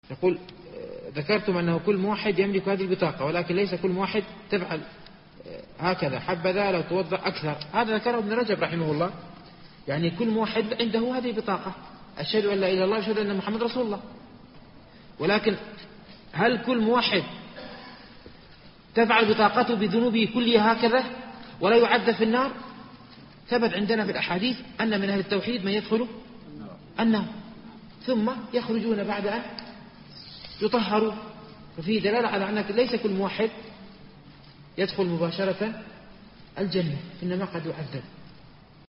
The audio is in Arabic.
يقول ذكرتم أنه كل موحد يملك هذه البطاقة، ولكن ليس كل موحد تفعل هكذا، حبذا لو توضأ أكثر. هذا ذكره ابن رجب رحمه الله، يعني كل موحد عنده هذه البطاقة، أشهد أن لا إله إلا الله أشهد أن محمد رسول الله. ولكن هل كل موحد تفعل بطاقته بذنوبه كلها هكذا ولا يعد في النار؟ ثبت عندنا في الأحاديث أن من أهل التوحيد من يدخل النار ثم يخرجون بعد أن يطهروا، ففيه دلالة على أنك ليس كل موحد يدخل مباشرة الجنة، إنما قد يعذب.